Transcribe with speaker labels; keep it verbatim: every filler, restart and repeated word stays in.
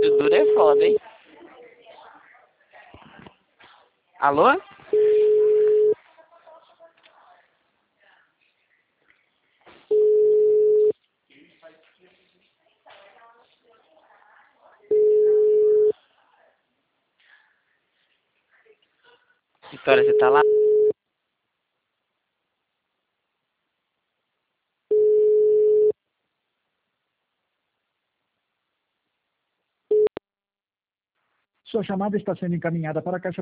Speaker 1: O duro é foda, hein? Alô? Vitória, você tá lá?
Speaker 2: Sua chamada está sendo encaminhada para a caixa